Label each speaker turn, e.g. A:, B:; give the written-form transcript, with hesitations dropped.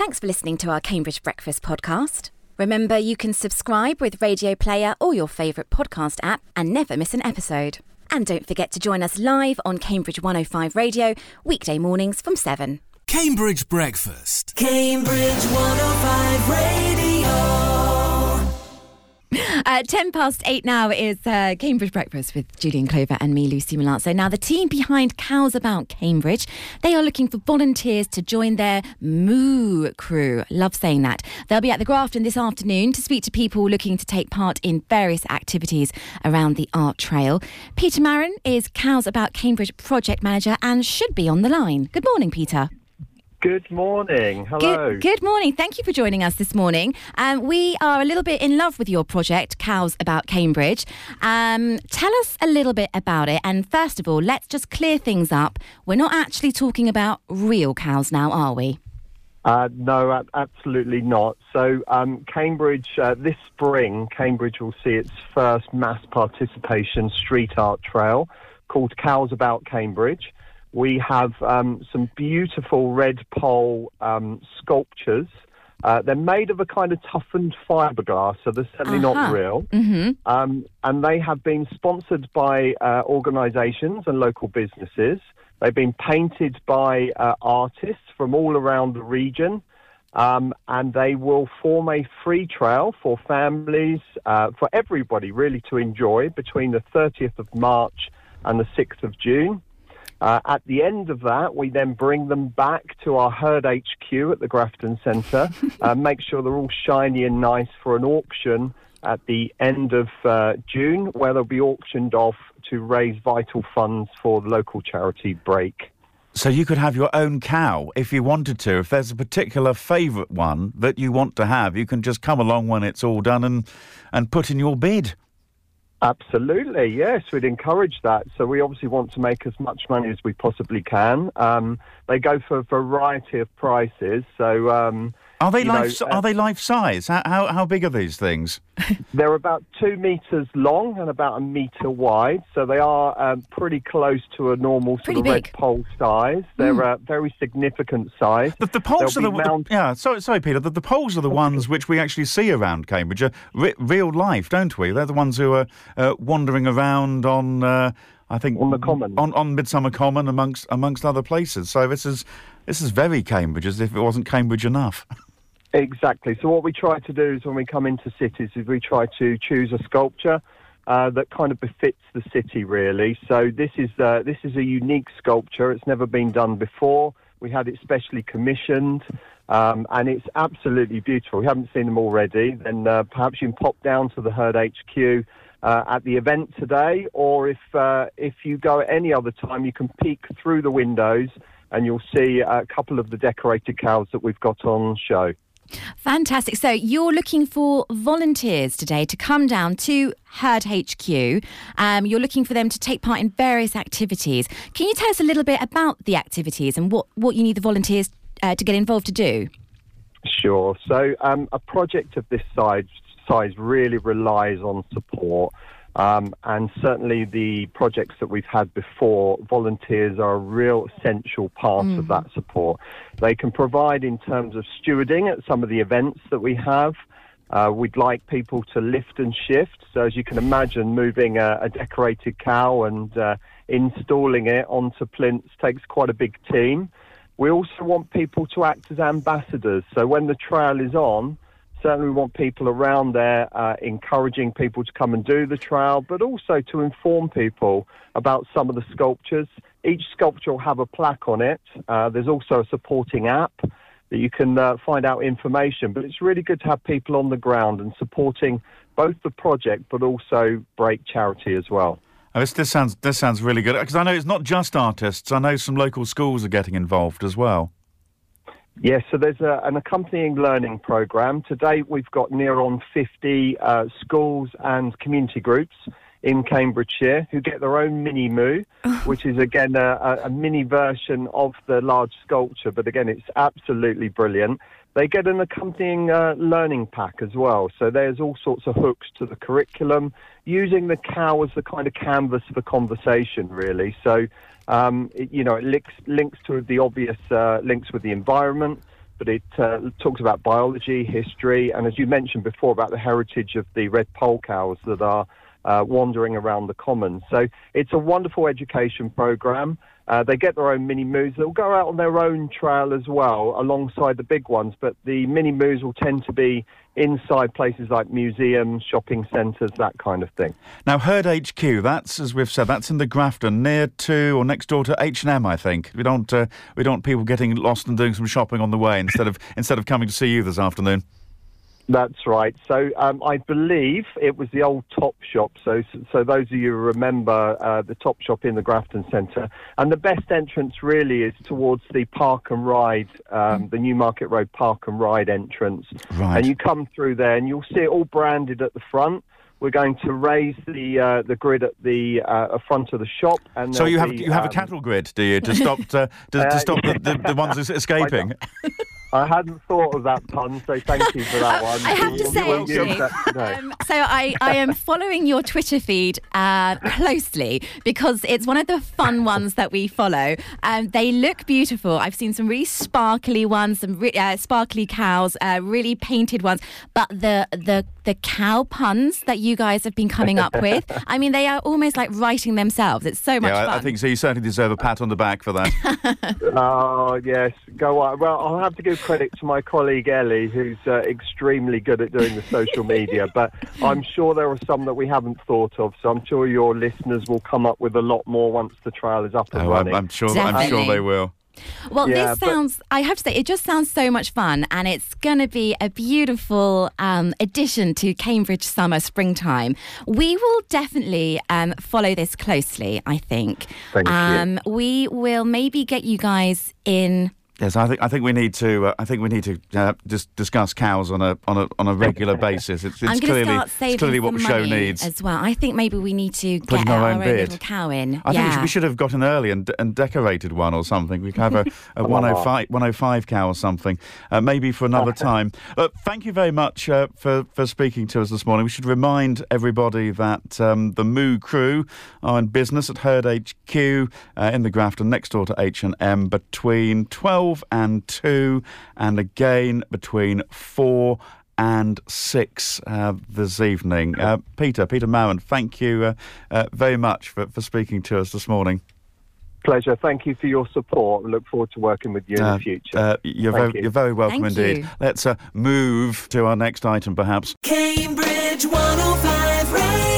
A: Thanks for listening to our Cambridge Breakfast podcast. Remember, you can subscribe with Radio Player or your favourite podcast app and never miss an episode. And don't forget to join us live on Cambridge 105 Radio, weekday mornings from 7.
B: Cambridge Breakfast.
C: Cambridge 105 Radio.
A: 8:10 now is Cambridge Breakfast with Julian Clover and me, Lucy Milazzo. Now, the team behind Cows About Cambridge, they are looking for volunteers to join their Moo crew. Love saying that. They'll be at the Grafton this afternoon to speak to people looking to take part in various activities around the Art Trail. Peter Marin is Cows About Cambridge project manager and should be on the line. Good morning, Peter.
D: Good morning. Hello.
A: Good morning. Thank you for joining us this morning. We are a little bit in love with your project, Cows About Cambridge. Tell us a little bit about it. And first of all, let's just clear things up. We're not actually talking about real cows now, are we?
D: No, absolutely not. So Cambridge, this spring, Cambridge will see its first mass participation street art trail called Cows About Cambridge. We have some beautiful red pole sculptures. They're made of a kind of toughened fiberglass, so they're certainly not real.
A: Mm-hmm.
D: And they have been sponsored by organisations and local businesses. They've been painted by artists from all around the region. And they will form a free trail for families, for everybody really to enjoy between the 30th of March and the 6th of June. At the end of that, we then bring them back to our Herd HQ at the Grafton Centre, make sure they're all shiny and nice for an auction at the end of June, where they'll be auctioned off to raise vital funds for the local charity Break.
E: So you could have your own cow if you wanted to. If there's a particular favourite one that you want to have, you can just come along when it's all done and put in your bid.
D: Absolutely, yes, we'd encourage that. So we obviously want to make as much money as we possibly can. They go for a variety of prices. So
E: are they life size? How big are these things?
D: They're about 2 metres long and about 1 metre wide. So they are pretty close to a normal sort of red pole size. They're a very significant size.
E: The poles are sorry, Peter. The poles are the ones which we actually see around Cambridge. Real life, don't we? They're the ones who are wandering around on. I think
D: on the Common,
E: on Midsummer Common, amongst other places. So this is very Cambridge, as if it wasn't Cambridge enough.
D: Exactly. So what we try to do is when we come into cities is we try to choose a sculpture that kind of befits the city, really. So this is a unique sculpture. It's never been done before. We had it specially commissioned, and it's absolutely beautiful. We haven't seen them already. Then perhaps you can pop down to the Herd HQ at the event today, or if you go at any other time, you can peek through the windows and you'll see a couple of the decorated cows that we've got on show.
A: Fantastic. So you're looking for volunteers today to come down to Herd HQ. You're looking for them to take part in various activities. Can you tell us a little bit about the activities and what you need the volunteers to get involved to do?
D: Sure. So a project of this size really relies on support. And certainly the projects that we've had before, volunteers are a real essential part of that support. They can provide in terms of stewarding at some of the events that we have. We'd like people to lift and shift. So as you can imagine, moving a decorated cow and installing it onto plinths takes quite a big team. We also want people to act as ambassadors. So when the trail is on, certainly we want people around there encouraging people to come and do the trail, but also to inform people about some of the sculptures. Each sculpture will have a plaque on it. There's also a supporting app that you can find out information. But it's really good to have people on the ground and supporting both the project but also Break charity as well.
E: Oh, this sounds really good, because I know it's not just artists. I know some local schools are getting involved as well.
D: Yes, so there's an accompanying learning programme. To date, we've got near on 50 schools and community groups in Cambridgeshire who get their own mini moo, which is, again, a mini version of the large sculpture. But, again, it's absolutely brilliant. They get an accompanying learning pack as well. So there's all sorts of hooks to the curriculum, using the cow as the kind of canvas for conversation, really. So, it links to the obvious links with the environment, but it talks about biology, history, and as you mentioned before, about the heritage of the red poll cows that are wandering around the commons. So it's a wonderful education programme. They get their own mini moos. They'll go out on their own trail as well, alongside the big ones, but the mini moos will tend to be inside places like museums, shopping centres, that kind of thing.
E: Now, Herd HQ, that's, as we've said, that's in the Grafton, near to or next door to H&M, I think. We don't want people getting lost and doing some shopping on the way instead of coming to see you this afternoon.
D: That's right. So I believe it was the old Top Shop. So those of you who remember the Top Shop in the Grafton Centre. And the best entrance really is towards the Park and Ride, the Newmarket Road Park and Ride entrance.
E: Right.
D: And you come through there and you'll see it all branded at the front. We're going to raise the grid at the front of the shop. And
E: so you have a cattle grid, do you, to stop stop the ones escaping?
D: I hadn't thought of that pun, so thank you for that one.
A: I have to say, actually, so I am following your Twitter feed closely because it's one of the fun ones that we follow. They look beautiful. I've seen some really sparkly ones, some sparkly cows, really painted ones. But the cow puns that you guys have been coming up with, I mean, they are almost like writing themselves. It's so much fun.
E: I think so. You certainly deserve a pat on the back for that.
D: Oh, yes. Go on. Well, I'll have to give credit to my colleague Ellie, who's extremely good at doing the social media, but I'm sure there are some that we haven't thought of, so I'm sure your listeners will come up with a lot more once the trial is up and running.
E: I'm sure they will.
A: Well, I have to say, it just sounds so much fun, and it's going to be a beautiful addition to Cambridge springtime. We will definitely follow this closely, I think.
D: Thank you.
A: We will maybe get you guys in.
E: Yes, I think we need to. Just discuss cows on a regular basis. It's clearly what the show needs
A: as well. I think maybe we need to
E: put
A: get
E: our own
A: little cow in.
E: I think we should have gotten early and decorated one or something. We could have a 105 cow or something, maybe for another time. Thank you very much for speaking to us this morning. We should remind everybody that the Moo crew are in business at Herd HQ in the Grafton, next door to H&M, between 12 and 2, and again between 4 and 6 this evening. Peter Mawen, thank you very much for speaking to us this morning.
D: Pleasure. Thank you for your support. We look forward to working with you in the future.
E: You're very welcome indeed. Let's move to our next item, perhaps.
C: Cambridge 105 Radio.